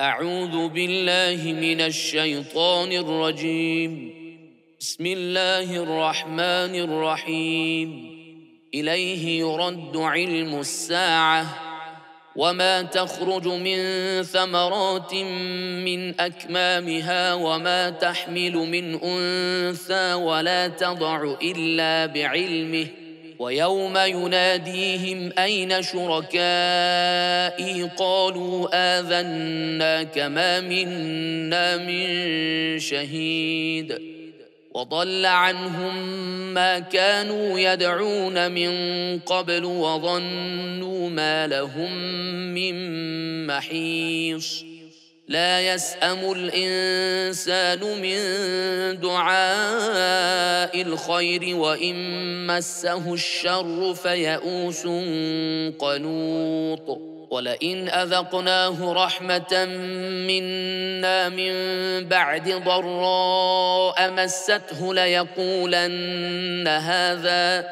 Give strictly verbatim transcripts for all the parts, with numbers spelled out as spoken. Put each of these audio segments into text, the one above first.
أعوذ بالله من الشيطان الرجيم. بسم الله الرحمن الرحيم. إليه يرد علم الساعة وما تخرج من ثمرات من أكمامها وما تحمل من أنثى ولا تضع إلا بعلمه ويوم يناديهم أين شركائي قالوا آذناك ما منا من شهيد وضل عنهم ما كانوا يدعون من قبل وظنوا ما لهم من محيص لا يسأم الإنسان من دعاء الخير وإن مسه الشر فيئوس قنوط ولئن أذقناه رحمة منا من بعد ضراء مسته ليقولن هذا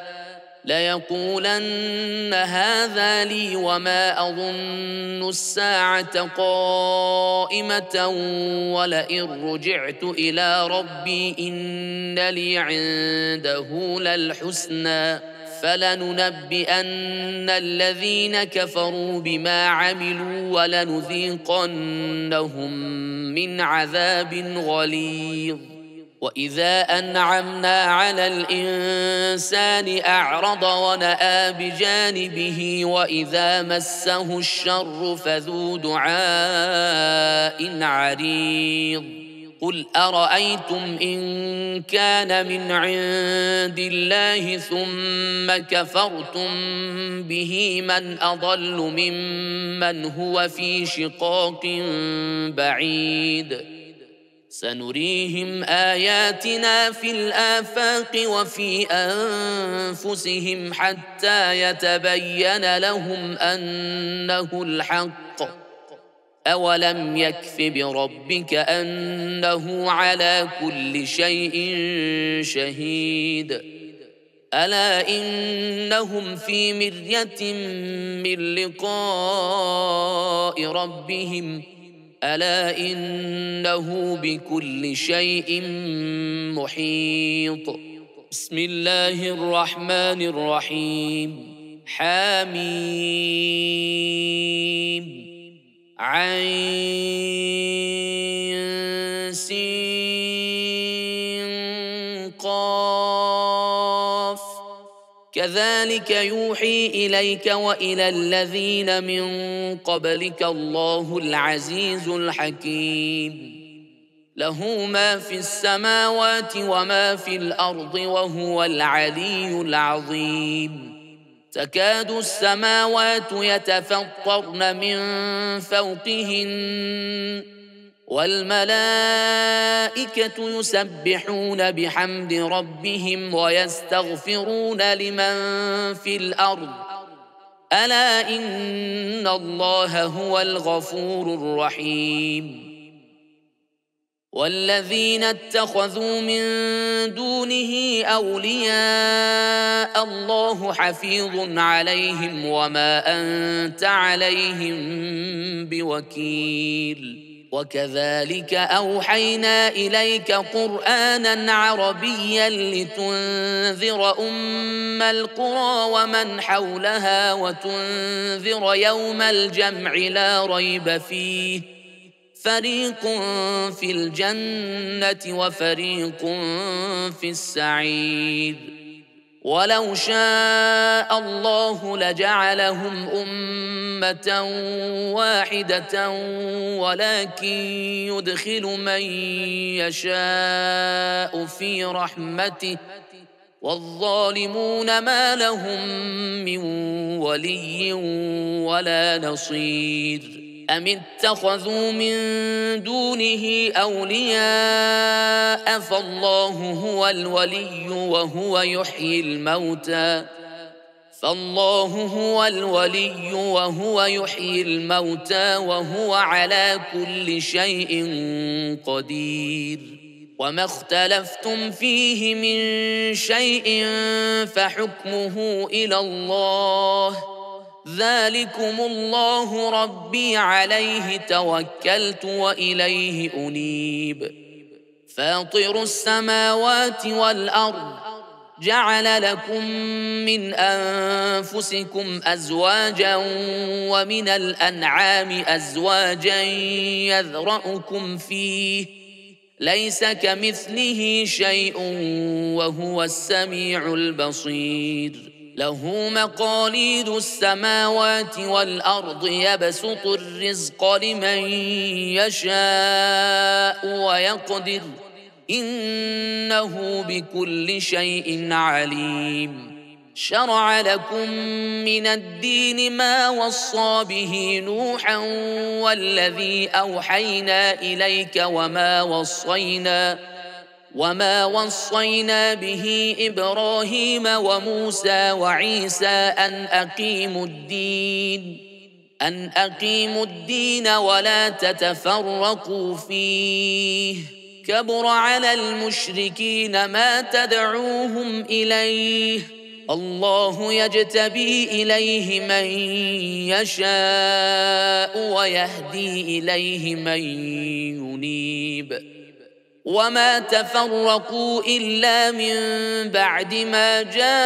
ليقولن هذا لي وما أظن الساعة قائمة ولئن رجعت إلى ربي إن لي عنده للحسنى فلننبئن الذين كفروا بما عملوا ولنذيقنهم من عذاب غليظ. وإذا أنعمنا على الإنسان أعرض ونأى بجانبه وإذا مسه الشر فذو دعاء عريض. قل أرأيتم إن كان من عند الله ثم كفرتم به من أضل ممن هو في شقاق بعيد. سنريهم آياتنا في الآفاق وفي أنفسهم حتى يتبين لهم أنه الحق. أولم يكف بربك أنه على كل شيء شهيد. ألا إنهم في مرية من لقاء ربهم ألا إنه بكل شيء محيط. بسم الله الرحمن الرحيم. حميم عين سين قاف كذلك يوحي إليك وإلى الذين من قبلك الله العزيز الحكيم. له ما في السماوات وما في الأرض وهو العلي العظيم. تكاد السماوات يتفطرن من فوقهن والملائكة يسبحون بحمد ربهم ويستغفرون لمن في الأرض ألا إن الله هو الغفور الرحيم. والذين اتخذوا من دونه أولياء الله حفيظ عليهم وما أنت عليهم بوكيل. وكذلك أوحينا إليك قرآنا عربيا لتنذر أم القرى ومن حولها وتنذر يوم الجمع لا ريب فيه فريق في الجنة وفريق في السعير. ولو شاء الله لجعلهم أمة واحدة ولكن يدخل من يشاء في رحمته والظالمون ما لهم من ولي ولا نصير. أم اتخذوا من دونه أولياء فالله هو الولي وهو يحيي الموتى فالله هو الولي وهو يحيي الموتى وهو على كل شيء قدير. وما اختلفتم فيه من شيء فحكمه إلى الله ذلكم الله ربي عليه توكلت وإليه أنيب فاطر السماوات والأرض جعل لكم من أنفسكم أزواجا ومن الأنعام أزواجا يذرأكم فيه ليس كمثله شيء وهو السميع البصير له مقاليد السماوات والأرض يبسط الرزق لمن يشاء ويقدر إنه بكل شيء عليم شرع لكم من الدين ما وصى به نوحا والذي أوحينا إليك وما وصينا وما وصينا به إبراهيم وموسى وعيسى أن أقيموا الدين أن أقيموا الدين ولا تتفرقوا فيه كبر على المشركين ما تدعوهم إليه الله يجتبي إليه من يشاء ويهدي إليه من ينيب وما تفرقوا إلا من بعد ما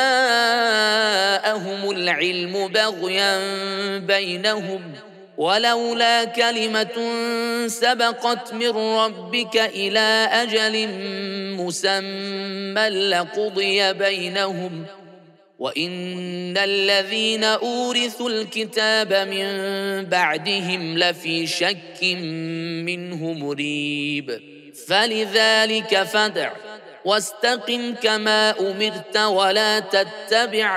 جاءهم العلم بغيا بينهم ولولا كلمة سبقت من ربك إلى أجل مسمى لقضي بينهم وإن الذين أورثوا الكتاب من بعدهم لفي شك منه مريب فلذلك فادع واستقم كما أمرت ولا تتبع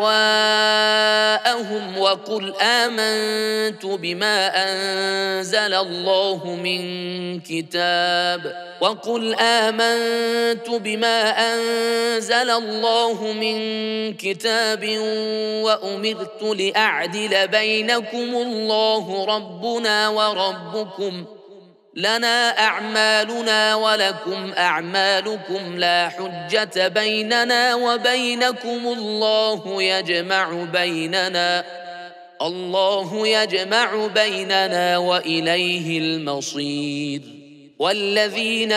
أهواءهم وقل آمنت بما أنزل الله من كتاب وقل آمنت بما أنزل الله من كتاب وأمرت لأعدل بينكم الله ربنا وربكم لنا أعمالنا ولكم أعمالكم لا حجة بيننا وبينكم الله يجمع بيننا الله يجمع بيننا وإليه المصير والذين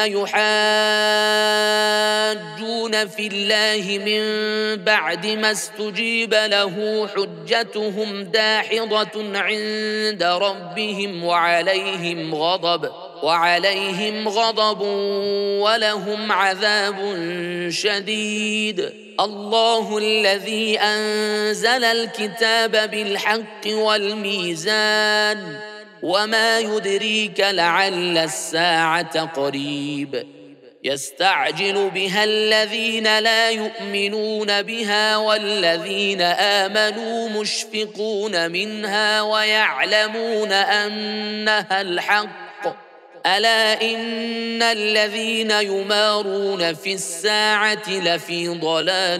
يحاجون في الله من بعد ما استجيب له حجتهم داحضة عند ربهم وعليهم غضب وعليهم غضب ولهم عذاب شديد الله الذي أنزل الكتاب بالحق والميزان وما يدريك لعل الساعة قريب يستعجل بها الذين لا يؤمنون بها والذين آمنوا مشفقون منها ويعلمون أنها الحق ألا إن الذين يمارون في الساعة لفي ضلال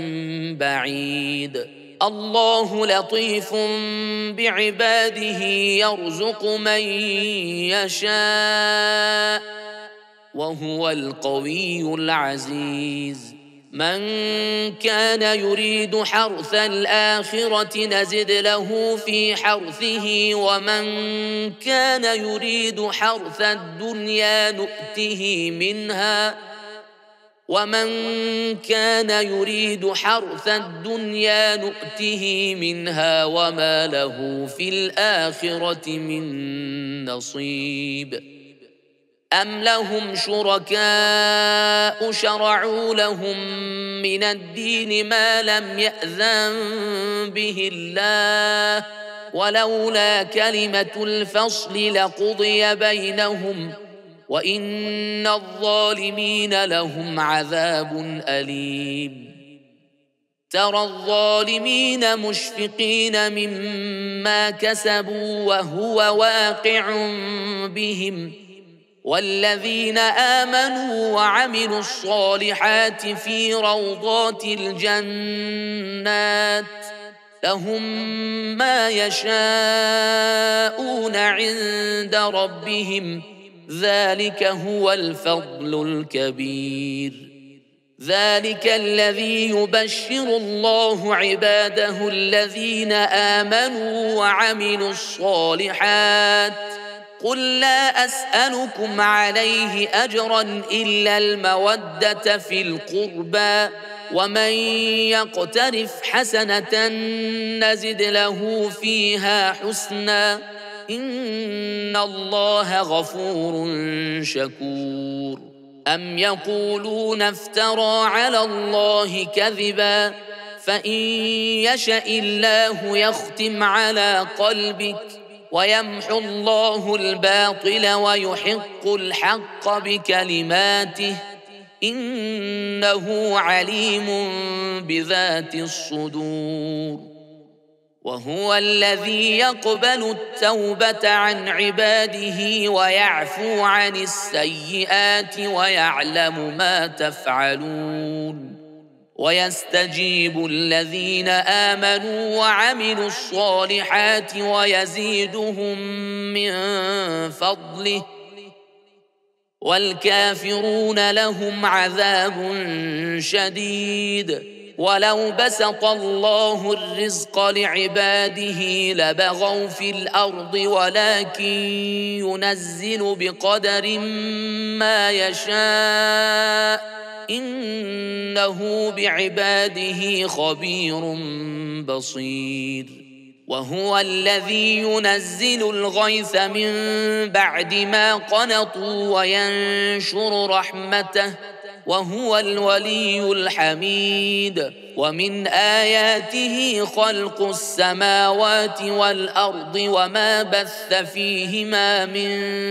بعيد الله لطيف بعباده يرزق من يشاء وهو القوي العزيز من كان يريد حرث الآخرة نزد له في حرثه ومن كان يريد حرث الدنيا نؤته منها ومن كان يريد حرث الدنيا نؤته منها وما له في الآخرة من نصيب أم لهم شركاء شرعوا لهم من الدين ما لم يأذن به الله ولولا كلمة الفصل لقضي بينهم وإن الظالمين لهم عذاب أليم ترى الظالمين مشفقين مما كسبوا وهو واقع بهم والذين آمنوا وعملوا الصالحات في روضات الجنات لهم ما يشاءون عند ربهم ذلك هو الفضل الكبير ذلك الذي يبشر الله عباده الذين آمنوا وعملوا الصالحات. قل لا أسألكم عليه أجرا إلا المودة في القربى، ومن يقترف حسنة نزد له فيها حسنا، إن الله غفور شكور. أم يقولون افترى على الله كذبا، فإن يشأ الله يختم على قلبك ويمحو الله الباطل ويحق الحق بكلماته، إنه عليم بذات الصدور. وهو الذي يقبل التوبة عن عباده ويعفو عن السيئات ويعلم ما تفعلون، ويستجيب الذين آمنوا وعملوا الصالحات ويزيدهم من فضله، والكافرون لهم عذاب شديد. ولو بسط الله الرزق لعباده لبغوا في الأرض، ولكن ينزل بقدر ما يشاء، إنه بعباده خبير بصير. وهو الذي ينزل الغيث من بعد ما قنطوا وينشر رحمته، وهو الولي الحميد. ومن آياته خلق السماوات والأرض وما بث فيهما من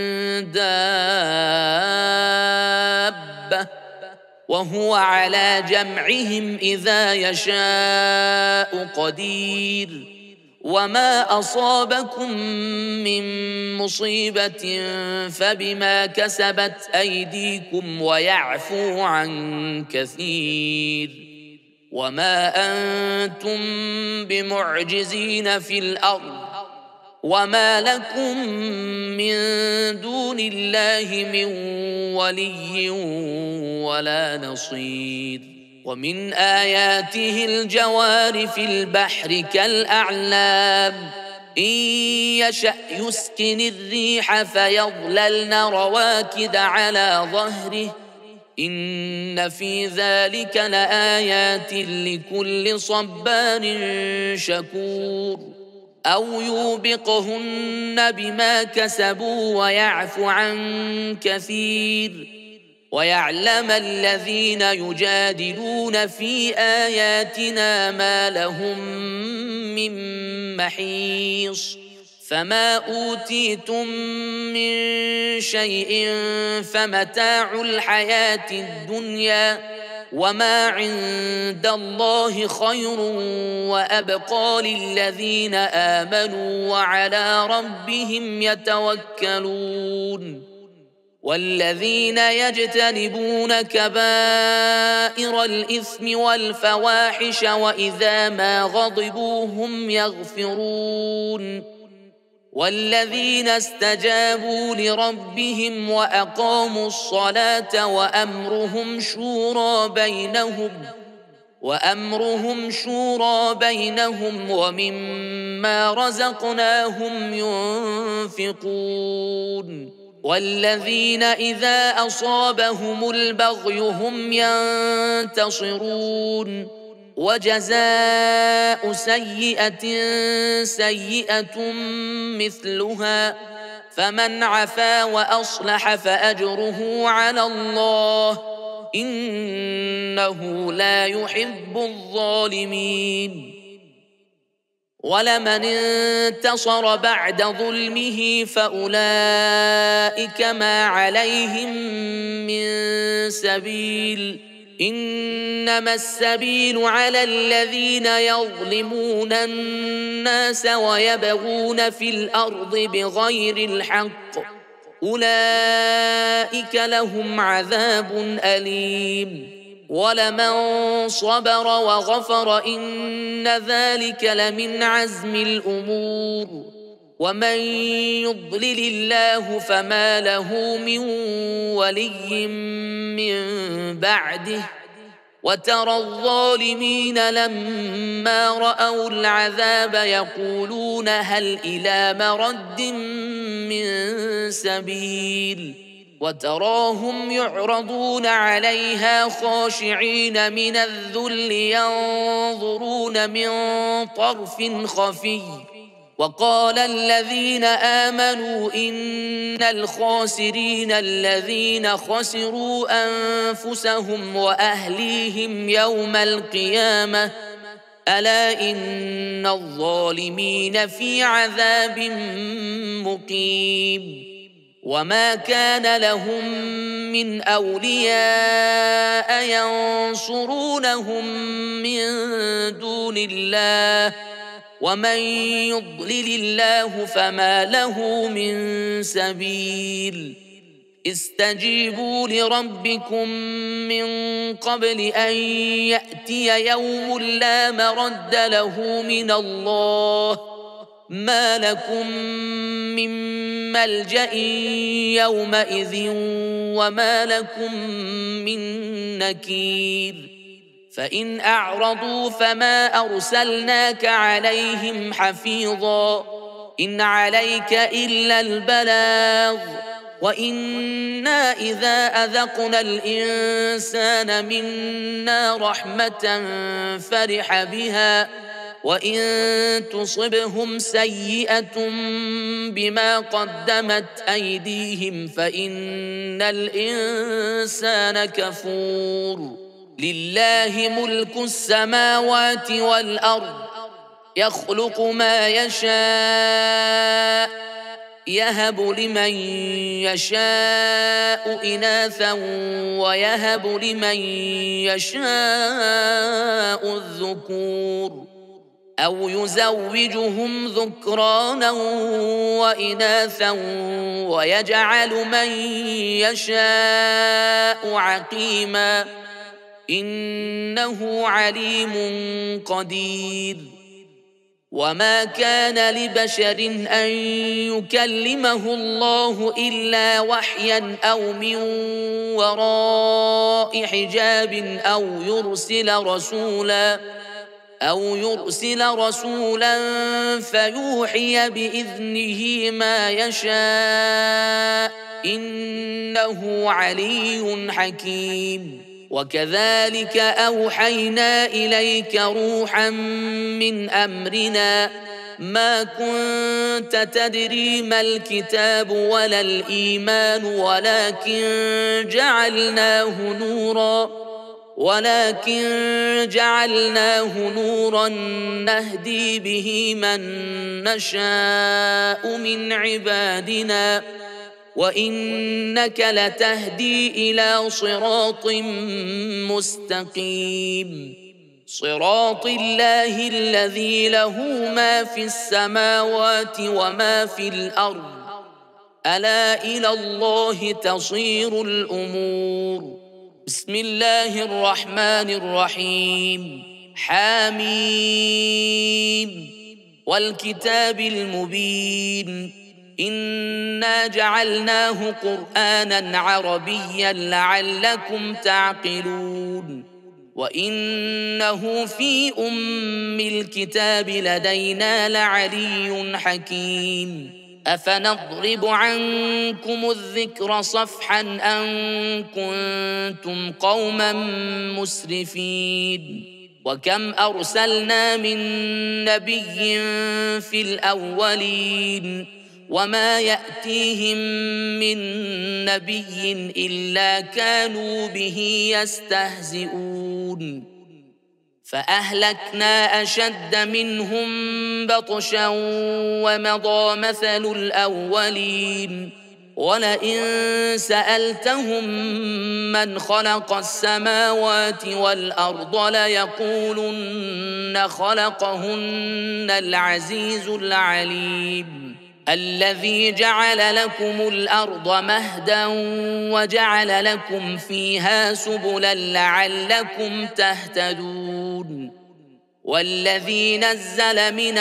دابة، وهو على جمعهم إذا يشاء قدير. وما أصابكم من مصيبة فبما كسبت أيديكم ويعفو عن كثير. وما أنتم بمعجزين في الأرض، وما لكم من دون الله من ولي ولا نصير. ومن آياته الجوار في البحر كالأعلام، إن يشأ يسكن الريح فيظللن رواكد على ظهره، إن في ذلك لآيات لكل صبار شكور. أو يوبقهن بما كسبوا ويعفو عن كثير، ويعلم الذين يجادلون في آياتنا ما لهم من محيص. فما أوتيتم من شيء فمتاع الحياة الدنيا، وما عند الله خير وأبقى للذين آمنوا وعلى ربهم يتوكلون. والذين يجتنبون كبائر الإثم والفواحش وإذا ما غضبوا هم يغفرون. والذين استجابوا لربهم وأقاموا الصلاة وأمرهم شورى بينهم وأمرهم شورى بينهم ومما رزقناهم ينفقون. والذين إذا أصابهم البغي هم ينتصرون. وجزاء سيئة سيئة مثلها، فمن عفا وأصلح فأجره على الله، إنه لا يحب الظالمين. ولمن انتصر بعد ظلمه فأولئك ما عليهم من سبيل، إنما السبيل على الذين يظلمون الناس ويبغون في الأرض بغير الحق، أولئك لهم عذاب أليم. ولمن صبر وغفر إن ذلك لمن عزم الأمور. ومن يضلل الله فما له من ولي من بعده، وترى الظالمين لما رأوا العذاب يقولون هل إلى مرد من سبيل وتراهم يعرضون عليها خاشعين من الذل ينظرون من طرف خفي وقال الذين آمنوا إن الخاسرين الذين خسروا أنفسهم وأهليهم يوم القيامة ألا إن الظالمين في عذاب مقيم وما كان لهم من أولياء ينصرونهم من دون الله ومن يضلل الله فما له من سبيل استجيبوا لربكم من قبل أن يأتي يوم لا مرد له من الله ما لكم من ملجأ يومئذ وما لكم من نكير فإن أعرضوا فما أرسلناك عليهم حفيظا إن عليك إلا البلاغ وإنا إذا أذقنا الإنسان منا رحمة فرح بها وإن تصبهم سيئة بما قدمت أيديهم فإن الإنسان كفور لله ملك السماوات والأرض يخلق ما يشاء يهب لمن يشاء إناثا ويهب لمن يشاء الذكور أو يزوجهم ذكرانا وإناثا ويجعل من يشاء عقيما إنه عليم قدير وما كان لبشر أن يكلمه الله إلا وحيا أو من وراء حجاب أو يرسل رسولا أو يرسل رسولا فيوحي بإذنه ما يشاء إنه علي حكيم وكذلك أوحينا إليك روحا من أمرنا ما كنت تدري ما الكتاب ولا الإيمان ولكن جعلناه نورا ولكن جعلناه نورا نهدي به من نشاء من عبادنا وإنك لتهدي إلى صراط مستقيم صراط الله الذي له ما في السماوات وما في الأرض ألا إلى الله تصير الأمور بسم الله الرحمن الرحيم حميم والكتاب المبين إنا جعلناه قرآنا عربيا لعلكم تعقلون وإنه في أم الكتاب لدينا لعلي حكيم أفنضرب عنكم الذكر صفحا أن كنتم قوما مسرفين وكم أرسلنا من نبي في الأولين وما يأتيهم من نبي إلا كانوا به يستهزئون فأهلكنا أشد منهم بطشا ومضى مثل الأولين ولئن سألتهم من خلق السماوات والأرض ليقولن خلقهن العزيز العليم الذي جعل لكم الأرض مهدا وجعل لكم فيها سبلا لعلكم تهتدون والذي نزل من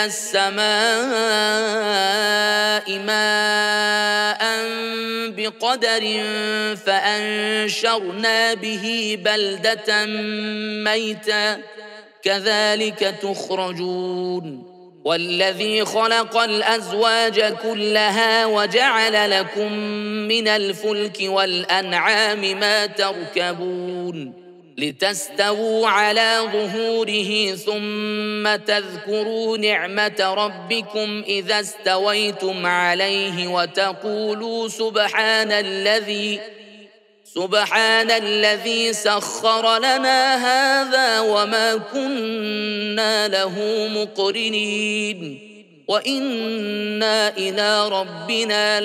السماء ماء بقدر فأنشرنا به بلدة ميتا كذلك تخرجون والذي خلق الأزواج كلها وجعل لكم من الفلك والأنعام ما تركبون لتستووا على ظهوره ثم تذكروا نعمة ربكم إذا استويتم عليه وتقولوا سبحان الذي سبحان الذي سخر لنا هذا وما كنا له مقرنين وإنا إلى ربنا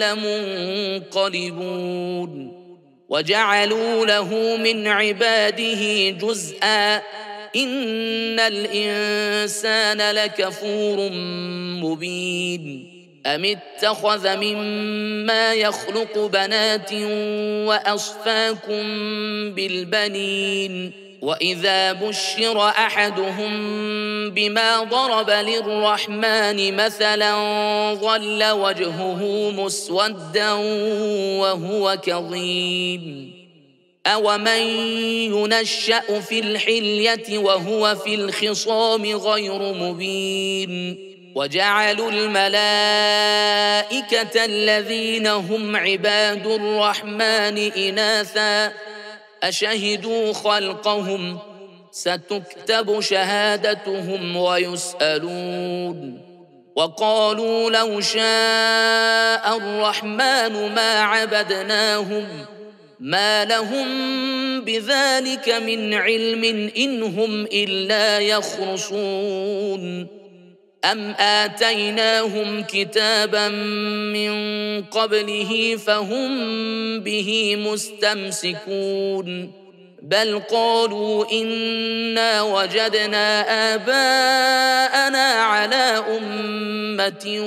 لمنقلبون وجعلوا له من عباده جزءا إن الإنسان لكفور مبين أم اتخذ مما يخلق بنات وأصفاكم بالبنين وإذا بشر أحدهم بما ضرب للرحمن مثلا ظل وجهه مسودا وهو كظيم أومن ينشأ في الحلية وهو في الخصام غير مبين وجعلوا الملائكة الذين هم عباد الرحمن إناثا أشهدوا خلقهم ستكتب شهادتهم ويسألون وقالوا لو شاء الرحمن ما عبدناهم ما لهم بذلك من علم إن هم إلا يخرصون أم آتيناهم كتابا من قبله فهم به مستمسكون بل قالوا إنا وجدنا آباءنا على أمة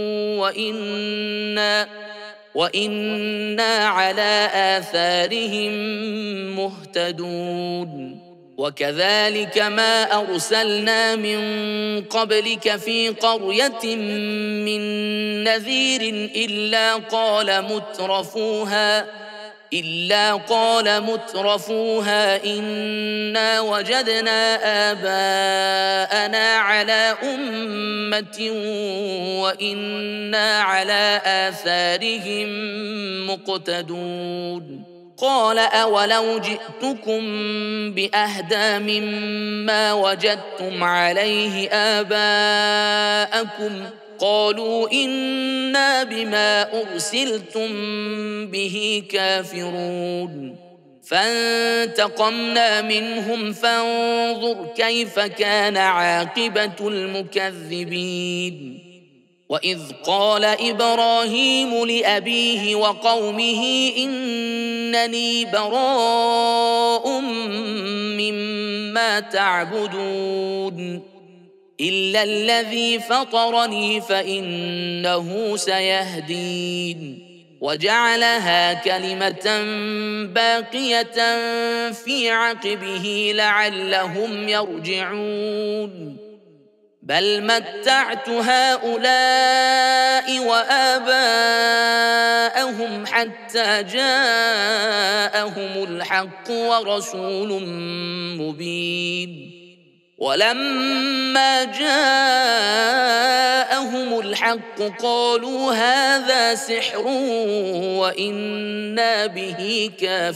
وإنا, وإنا على آثارهم مهتدون وكذلك ما أرسلنا من قبلك في قرية من نذير إلا قال مترفوها إلا قال مترفوها إنا وجدنا آباءنا على أمة وإنا على آثارهم مقتدون قال أولو جئتكم بأهدى مما وجدتم عليه آباءكم قالوا إنا بما أرسلتم به كافرون فانتقمنا منهم فانظر كيف كان عاقبة المكذبين وإذ قال إبراهيم لأبيه وقومه إنني براء مما تعبدون إلا الذي فطرني فإنه سيهدين وجعلها كلمة باقية في عقبه لعلهم يرجعون بل متعت هؤلاء وآباءهم حتى جاءهم الحق ورسول مبين ولما جاءهم الحق قالوا هذا سحر وإنا به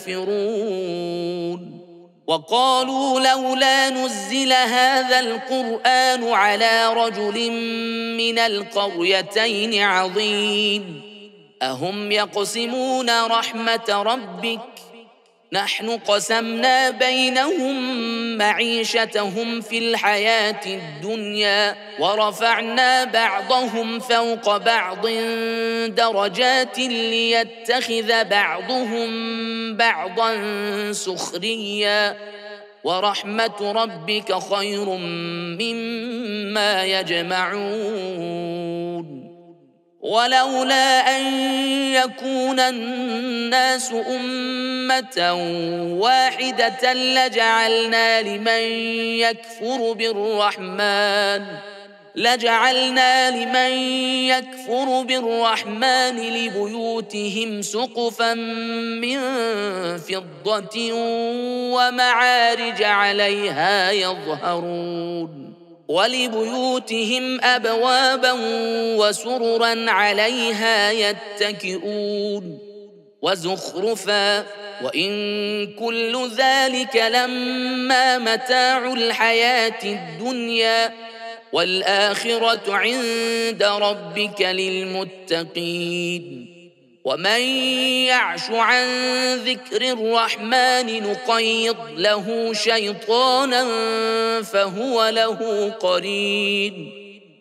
كافرون وقالوا لولا نزل هذا القرآن على رجل من القريتين عظيم أهم يقسمون رحمة ربك نحن قسمنا بينهم معيشتهم في الحياة الدنيا ورفعنا بعضهم فوق بعض درجات ليتخذ بعضهم بعضا سخريا ورحمة ربك خير مما يجمعون ولولا أن يكون الناس أمة واحدة لجعلنا لمن يكفر بالرحمن لجعلنا لمن يكفر بالرحمن لبيوتهم سقفا من فضة ومعارج عليها يظهرون ولبيوتهم أبوابا وسررا عليها يتكئون وزخرفا وإن كل ذلك لما متاع الحياة الدنيا والآخرة عند ربك للمتقين ومن يعش عن ذكر الرحمن نقيض له شيطانا فهو له قرين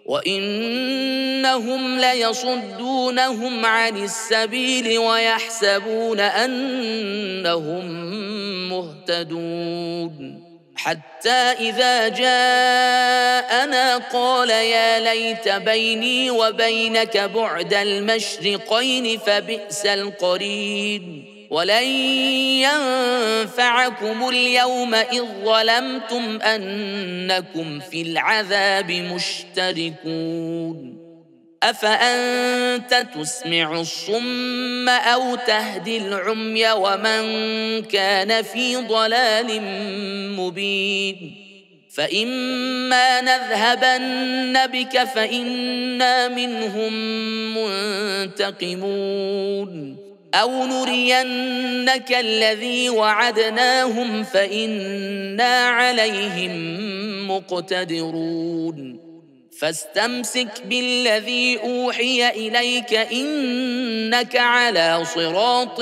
وإنهم ليصدونهم عن السبيل ويحسبون أنهم مهتدون حتى إذا جاءنا قال يا ليت بيني وبينك بعد المشرقين فبئس القرين ولن ينفعكم اليوم إذ ظلمتم أنكم في العذاب مشتركون أفأنت تسمع الصم أو تهدي العمي ومن كان في ضلال مبين فإما نذهبن بك فإنا منهم منتقمون أو نرينك الذي وعدناهم فإنا عليهم مقتدرون فاستمسك بالذي أوحي إليك إنك على صراط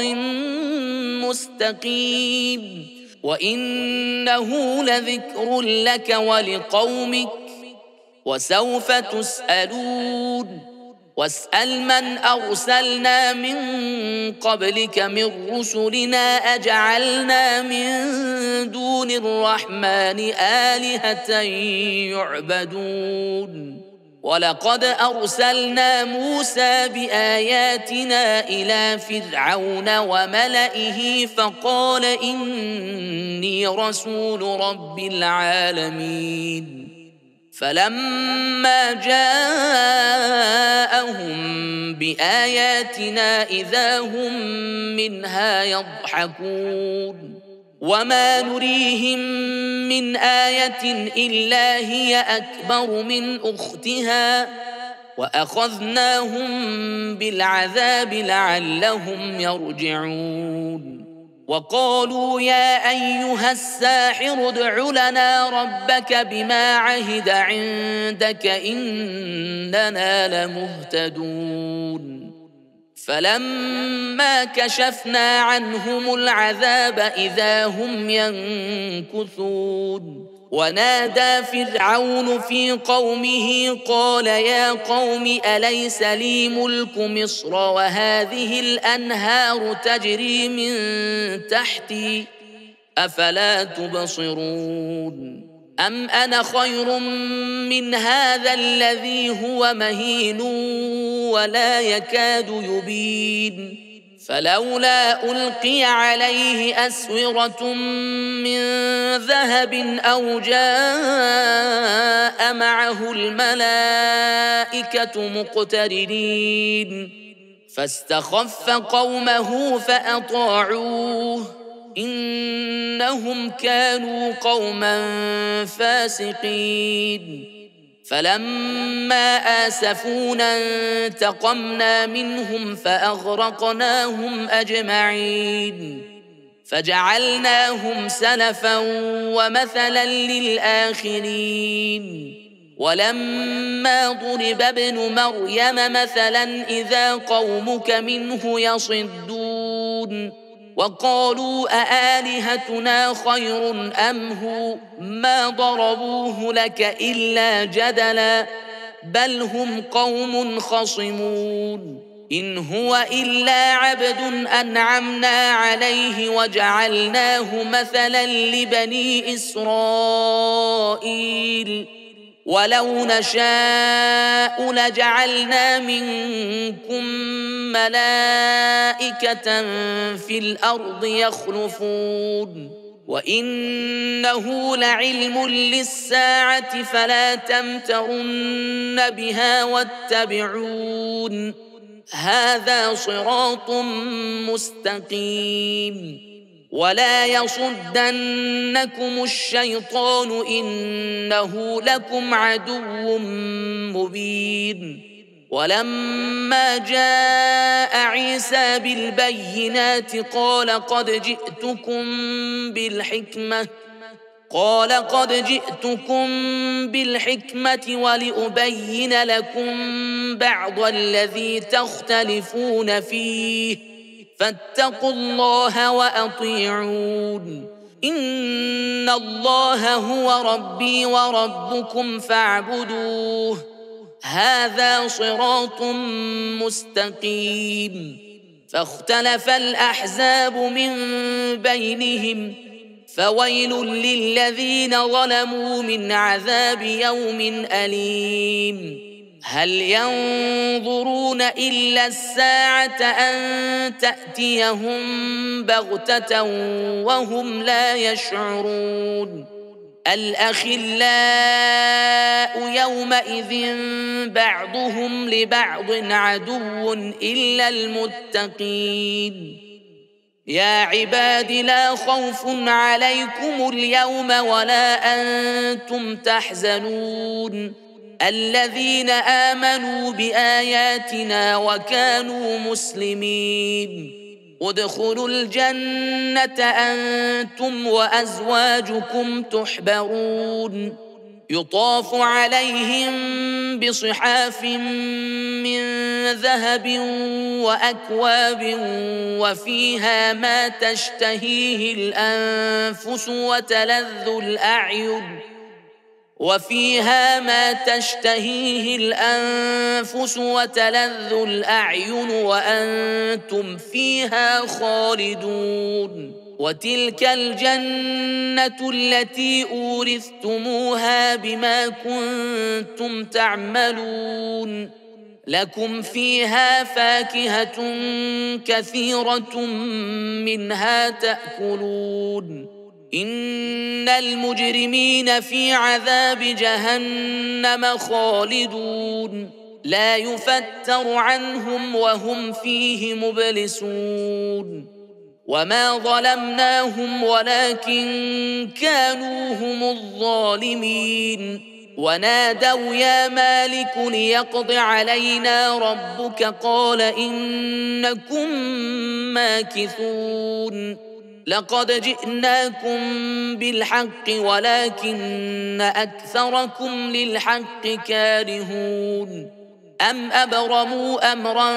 مستقيم وإنه لذكر لك ولقومك وسوف تسألون واسأل من أرسلنا من قبلك من رسلنا أجعلنا من دون الرحمن آلهة يعبدون ولقد أرسلنا موسى بآياتنا إلى فرعون وملئه فقال إني رسول رب العالمين فلما جاءهم بآياتنا إذا هم منها يضحكون وما نريهم من آية إلا هي أكبر من أختها وأخذناهم بالعذاب لعلهم يرجعون وقالوا يا أيها الساحر ادع لنا ربك بما عهد عندك إننا لمهتدون فلما كشفنا عنهم العذاب إذا هم ينكثون ونادى فرعون في قومه قال يا قوم أليس لي ملك مصر وهذه الأنهار تجري من تحتي أفلا تبصرون أم أنا خير من هذا الذي هو مهين ولا يكاد يبين فلولا ألقي عليه أسورة من ذهب أو جاء معه الملائكة مقترنين فاستخف قومه فأطاعوه إنهم كانوا قوما فاسقين فلما آسفونا انتقمنا منهم فأغرقناهم أجمعين فجعلناهم سلفا ومثلا للآخرين ولما ضرب ابن مريم مثلا إذا قومك منه يصدون وقالوا أآلهتنا خير أم هو ما ضربوه لك إلا جدلا بل هم قوم خصمون إن هو إلا عبد أنعمنا عليه وجعلناه مثلا لبني إسرائيل ولو نشاء لجعلنا منكم ملائكة في الأرض يخلفون وإنه لعلم للساعة فلا تمترن بها واتبعون هذا صراط مستقيم ولا يصدنكم الشيطان إنه لكم عدو مبين ولما جاء عيسى بالبينات قال قد جئتكم بالحكمة قال قد جئتكم بالحكمة ولأبين لكم بعض الذي تختلفون فيه فاتقوا الله وأطيعون إن الله هو ربي وربكم فاعبدوه هذا صراط مستقيم فاختلف الأحزاب من بينهم فويل للذين ظلموا من عذاب يوم أليم هل ينظرون إلا الساعة أن تأتيهم بغتة وهم لا يشعرون الأخلاء يومئذ بعضهم لبعض عدو إلا المتقين يا عباد لا خوف عليكم اليوم ولا أنتم تحزنون الذين آمنوا بآياتنا وكانوا مسلمين ادخلوا الجنة أنتم وأزواجكم تحبرون يطاف عليهم بصحاف من ذهب وأكواب وفيها ما تشتهيه الأنفس وتلذ الأعين وفيها ما تشتهيه الأنفس وتلذ الأعين وأنتم فيها خالدون وتلك الجنة التي أورثتموها بما كنتم تعملون لكم فيها فاكهة كثيرة منها تأكلون إن المجرمين في عذاب جهنم خالدون لا يفتر عنهم وهم فيه مبلسون وما ظلمناهم ولكن كانوا هم الظالمين ونادوا يا مالك ليقض علينا ربك قال إنكم ماكثون لقد جئناكم بالحق ولكن أكثركم للحق كارهون أم أبرموا أمرا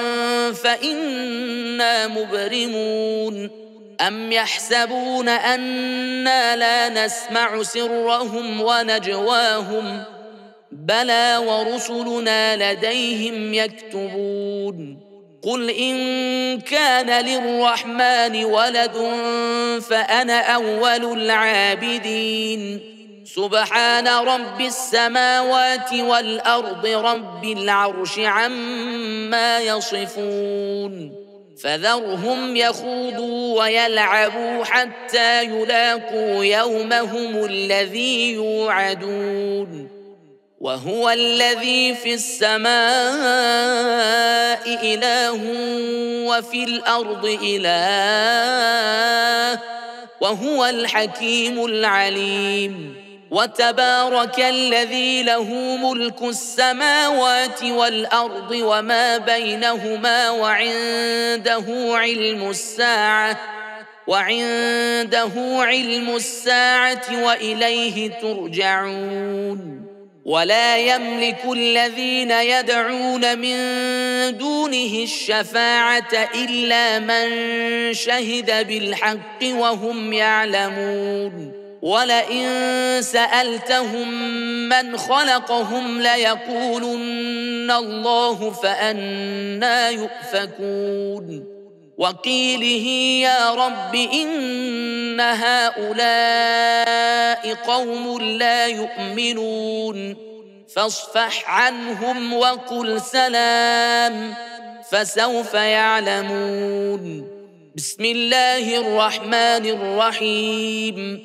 فإنا مبرمون أم يحسبون أنا لا نسمع سرهم ونجواهم بلى ورسلنا لديهم يكتبون قل إن كان للرحمن ولد فأنا أول العابدين سبحان رب السماوات والأرض رب العرش عما يصفون فذرهم يخوضوا ويلعبوا حتى يلاقوا يومهم الذي يوعدون وهو الذي في السماء إله وفي الأرض إله وهو الحكيم العليم وتبارك الذي له ملك السماوات والأرض وما بينهما وعنده علم الساعة وعنده علم الساعة وإليه ترجعون ولا يملك الذين يدعون من دونه الشفاعة إلا من شهد بالحق وهم يعلمون ولئن سألتهم من خلقهم ليقولن الله فأنى يؤفكون وقيله يا رب إن هؤلاء قوم لا يؤمنون فاصفح عنهم وقل سلام فسوف يعلمون. بسم الله الرحمن الرحيم.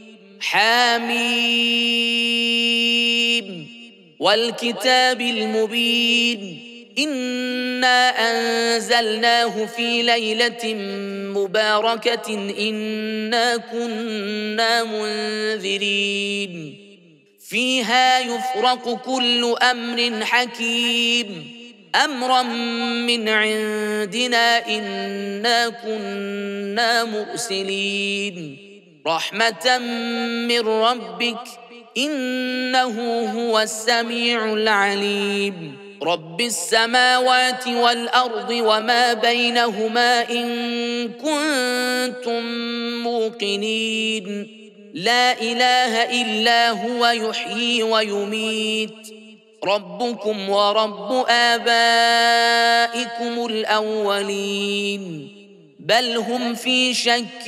حميم والكتاب المبين إنا أنزلناه في ليلة مباركة إنا كنا منذرين فيها يفرق كل أمر حكيم أمرا من عندنا إنا كنا مرسلين رحمة من ربك إنه هو السميع العليم. رب السماوات والأرض وما بينهما إن كنتم موقنين لا إله إلا هو يحيي ويميت ربكم ورب آبائكم الأولين بل هم في شك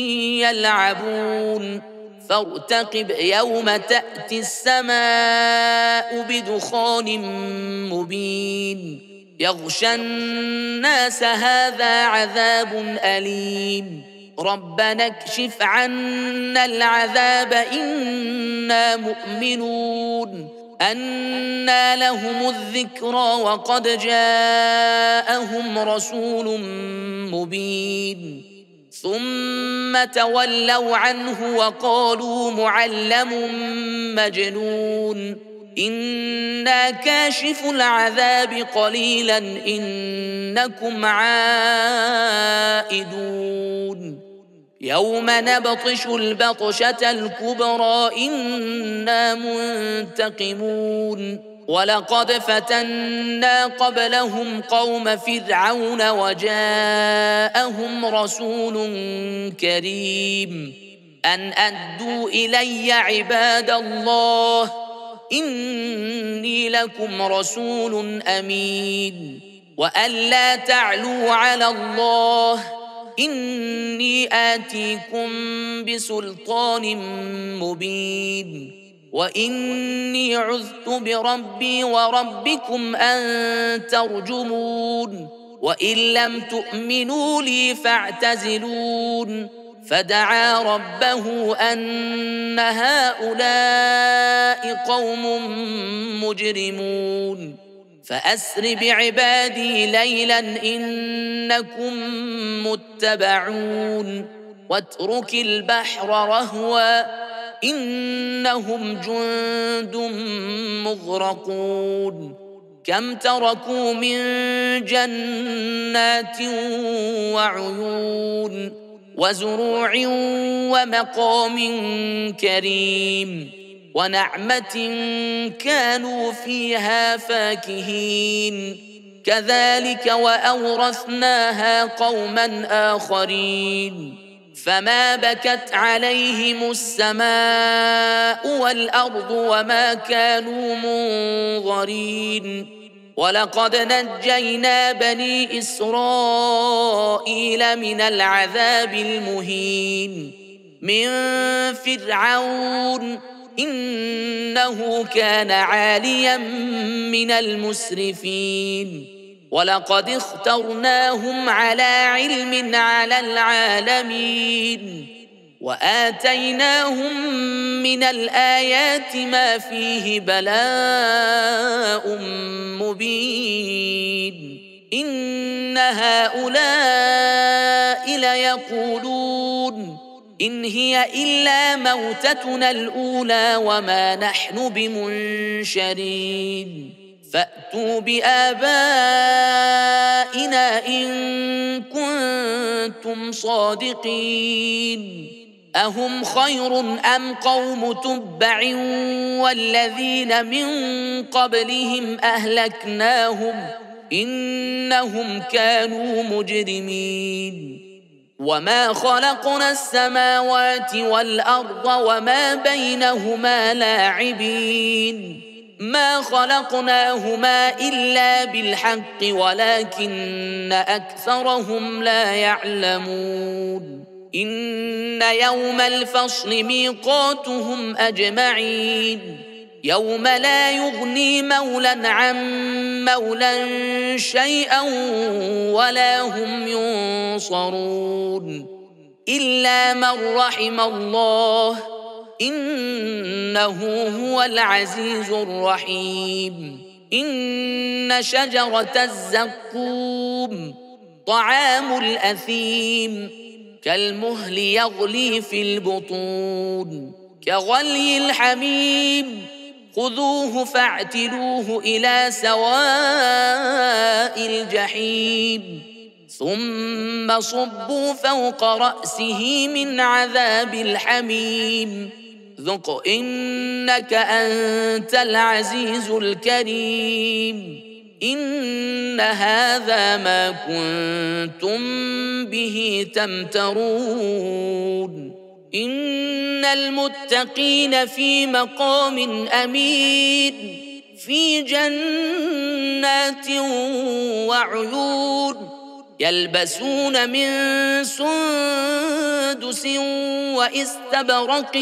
يلعبون فارتقب يوم تأتي السماء بدخان مبين يغشى الناس هذا عذاب أليم ربنا اكشف عنا العذاب إنا مؤمنون أنى لهم الذكرى وقد جاءهم رسول مبين ثم تولوا عنه وقالوا معلم مجنون إنا كاشف العذاب قليلا إنكم عائدون يوم نبطش البطشة الكبرى إنا منتقمون ولقد فتنا قبلهم قوم فرعون وجاءهم رسول كريم أن أدوا إلي عباد الله إني لكم رسول أمين وأن لا تعلوا على الله إني آتيكم بسلطان مبين وإني عذت بربي وربكم أن ترجمون وإن لم تؤمنوا لي فاعتزلون فدعا ربه أن هؤلاء قوم مجرمون فأسر بعبادي ليلا إنكم متبعون واترك البحر رهوا إنهم جند مغرقون كم تركوا من جنات وعيون وزروع ومقام كريم ونعمة كانوا فيها فاكهين كذلك وأورثناها قوما آخرين فما بكت عليهم السماء والأرض وما كانوا منظرين ولقد نجينا بني إسرائيل من العذاب المهين من فرعون إنه كان عاليا من المسرفين ولقد اخترناهم على علم على العالمين وآتيناهم من الآيات ما فيه بلاء مبين إن هؤلاء ليقولون إن هي إلا موتتنا الأولى وما نحن بمنشرين فأتوا بآبائنا إن كنتم صادقين أهم خير أم قوم تبع والذين من قبلهم أهلكناهم إنهم كانوا مجرمين وما خلقنا السماوات والأرض وما بينهما لاعبين ما خلقناهما إلا بالحق ولكن أكثرهم لا يعلمون إن يوم الفصل ميقاتهم أجمعين يوم لا يغني مولى عن مولى شيئا ولا هم ينصرون إلا من رحم الله إنه هو العزيز الرحيم. إن شجرة الزقوم طعام الأثيم كالمهل يغلي في البطون كغلي الحميم خذوه فاعتلوه إلى سواء الجحيم ثم صبوا فوق رأسه من عذاب الحميم ذق إنك أنت العزيز الكريم. إن هذا ما كنتم به تمترون. إن المتقين في مقام أمين في جنات وعيون يلبسون من سندس واستبرق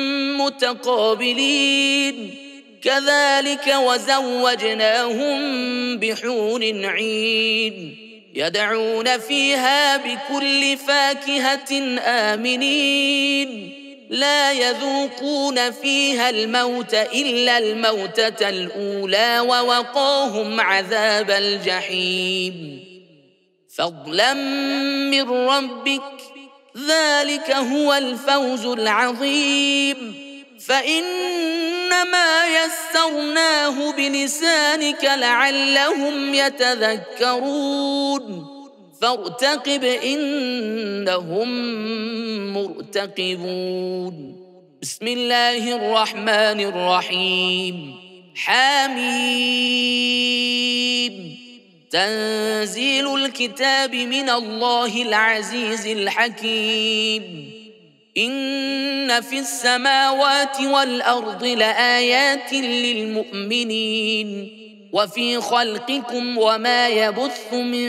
متقابلين كذلك وزوجناهم بحور عين يدعون فيها بكل فاكهة آمنين لا يذوقون فيها الموت إلا الموتة الأولى ووقاهم عذاب الجحيم فضلا من ربك ذلك هو الفوز العظيم. فإنما يسرناه بلسانك لعلهم يتذكرون فارتقب إنهم مرتقبون. بسم الله الرحمن الرحيم. حميم تنزيل الكتاب من الله العزيز الحكيم. إن في السماوات والأرض لآيات للمؤمنين وفي خلقكم وما يبث من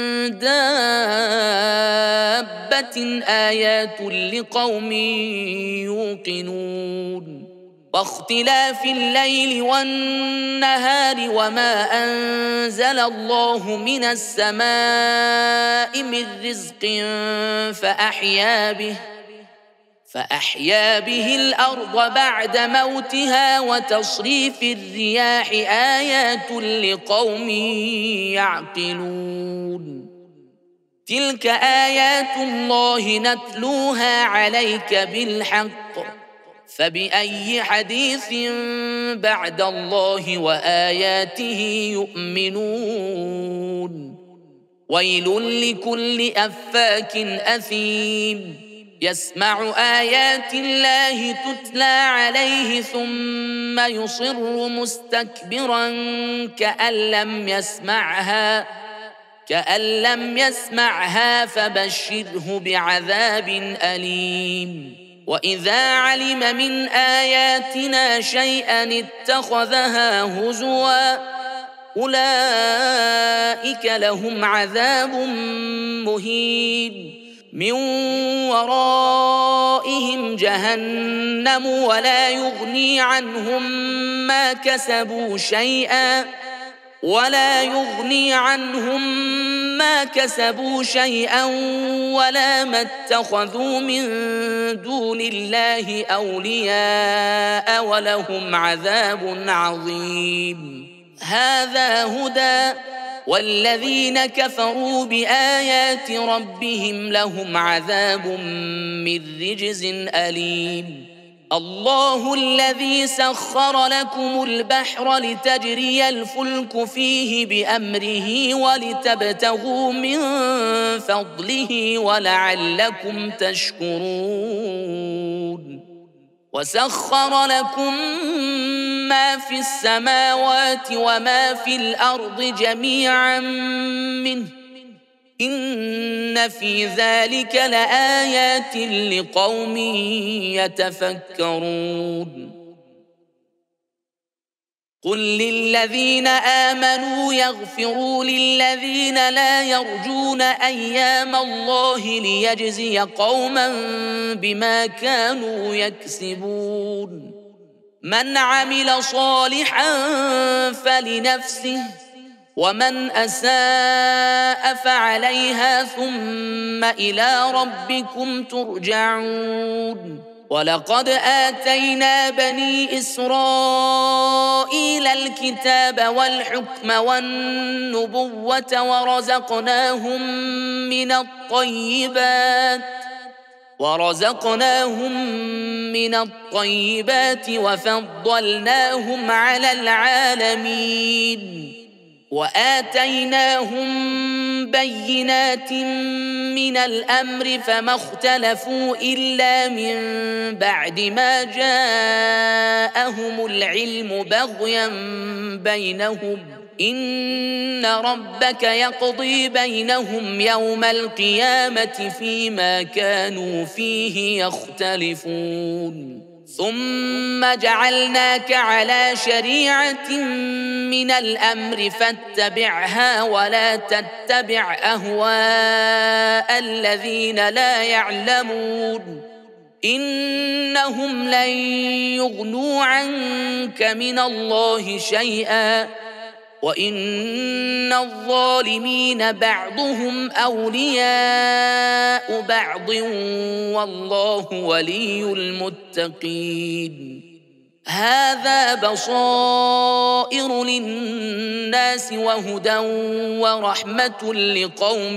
دابة آيات لقوم يوقنون واختلاف الليل والنهار وما أنزل الله من السماء من رزق فأحيا به فأحيا به الأرض بعد موتها وتصريف الرياح آيات لقوم يعقلون. تلك آيات الله نتلوها عليك بالحق فبأي حديث بعد الله وآياته يؤمنون. ويل لكل أفاك أثيم يسمع آيات الله تتلى عليه ثم يصر مستكبرا كأن لم يسمعها كأن لم يسمعها فبشره بعذاب أليم. وإذا علم من آياتنا شيئا اتخذها هزوا أولئك لهم عذاب مهين من ورائهم جهنم ولا يغني عنهم ما كسبوا شيئا ولا يغني عنهم ما كسبوا شيئا ولا ما اتخذوا من دون الله أولياء ولهم عذاب عظيم. هذا هدى والذين كفروا بآيات ربهم لهم عذاب من رجز أليم. الله الذي سخر لكم البحر لتجري الفلك فيه بأمره ولتبتغوا من فضله ولعلكم تشكرون. وسخر لكم ما في السماوات وما في الأرض جميعا منه إن في ذلك لآيات لقوم يتفكرون. قل للذين آمنوا يغفروا للذين لا يرجون أيام الله ليجزي قوما بما كانوا يكسبون. من عمل صالحا فلنفسه ومن أساء فعليها ثم إلى ربكم ترجعون. ولقد آتينا بني إسرائيل الكتاب والحكم والنبوة ورزقناهم من الطيبات ورزقناهم من الطيبات وفضلناهم على العالمين وآتيناهم بينات من الأمر فما اختلفوا إلا من بعد ما جاءهم العلم بغيا بينهم إن ربك يقضي بينهم يوم القيامة فيما كانوا فيه يختلفون. ثم جعلناك على شريعة من الأمر فاتبعها ولا تتبع أهواء الذين لا يعلمون إنهم لن يغنوا عنك من الله شيئا وإن الظالمين بعضهم أولياء بعض والله ولي المتقين. هذا بصائر للناس وهدى ورحمة لقوم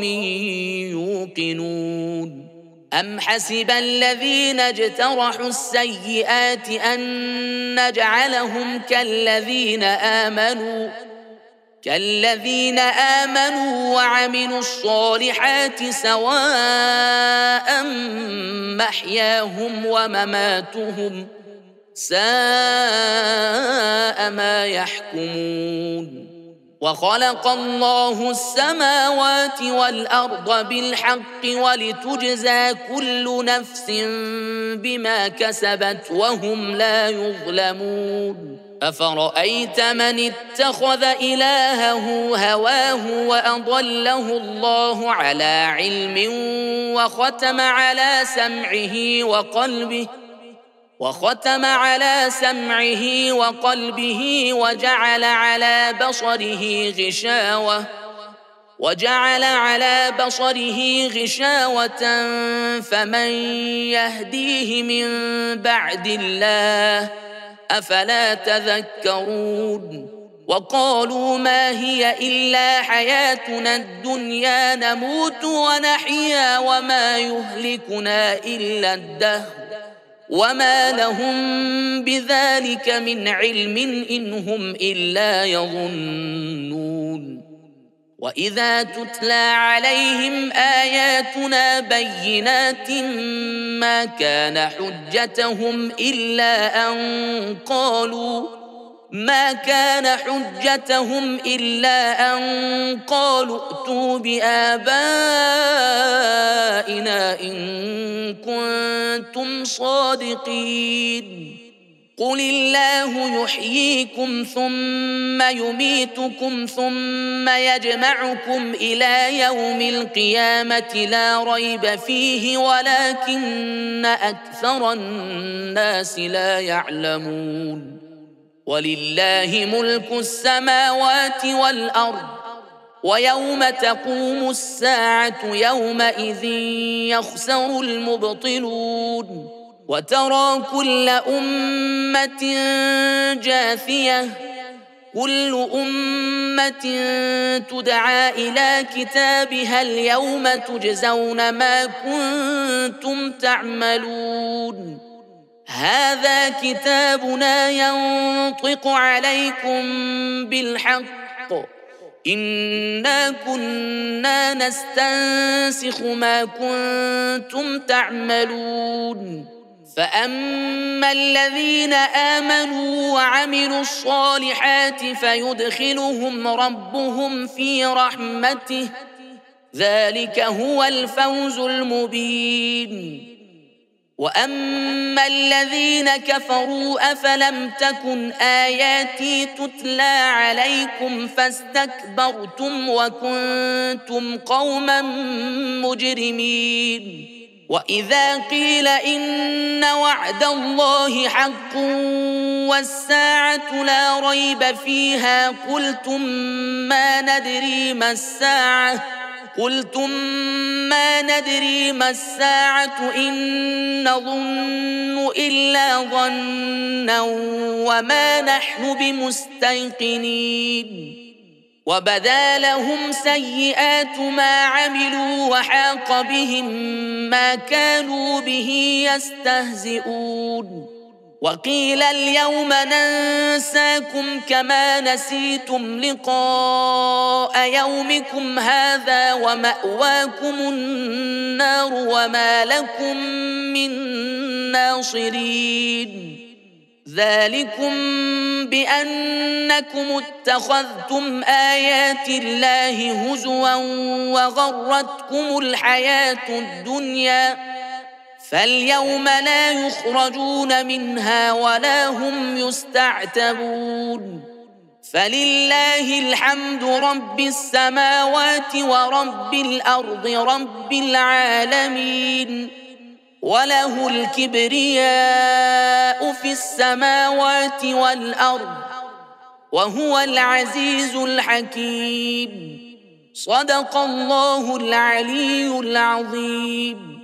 يوقنون. أم حسب الذين اجترحوا السيئات أن نجعلهم كالذين آمنوا كالذين آمنوا وعملوا الصالحات سواء محياهم ومماتهم ساء ما يحكمون. وخلق الله السماوات والأرض بالحق ولتجزى كل نفس بما كسبت وهم لا يظلمون. أفرأيت من اتخذ إلهه هواه وأضله الله على علم وختم على سمعه وقلبه وختم على سمعه وقلبه وجعل على بصره غشاوة وجعل على بصره غشاوة فمن يهديه من بعد الله أفلا تذكرون. وقالوا ما هي إلا حياتنا الدنيا نموت ونحيا وما يهلكنا إلا الدهر وما لهم بذلك من علم إن هم إلا يظنون. وإذا تتلى عليهم آياتنا بينات ما كان حجتهم إلا أن قالوا ما كان حجتهم إلا أن قالوا ائتوا بآبائنا إن كنتم صادقين. قل الله يحييكم ثم يميتكم ثم يجمعكم إلى يوم القيامة لا ريب فيه ولكن أكثر الناس لا يعلمون. ولله ملك السماوات والأرض ويوم تقوم الساعة يومئذ يخسر المبطلون. وترى كل أمة جاثية كل أمة تدعى إلى كتابها اليوم تجزون ما كنتم تعملون. هذا كتابنا ينطق عليكم بالحق إنا كنا نستنسخ ما كنتم تعملون. فأما الذين آمنوا وعملوا الصالحات فيدخلهم ربهم في رحمته ذلك هو الفوز المبين. وأما الذين كفروا أفلم تكن آياتي تتلى عليكم فاستكبرتم وكنتم قوما مجرمين. وإذا قيل إن وعد الله حق والساعة لا ريب فيها قلتم ما ندري ما الساعة قلتم ما ندري ما الساعة إن نظن إلا ظنا وما نحن بمستيقنين وبدا لهم سيئات ما عملوا وحاق بهم ما كانوا به يستهزئون وقيل اليوم ننساكم كما نسيتم لقاء يومكم هذا ومأواكم النار وما لكم من ناصرين ذلكم بأنكم اتخذتم آيات الله هزوا وغرتكم الحياة الدنيا فاليوم لا يخرجون منها ولا هم يستعتبون فلله الحمد رب السماوات ورب الأرض رب العالمين وله الكبرياء في السماوات والأرض وهو العزيز الحكيم صدق الله العلي العظيم.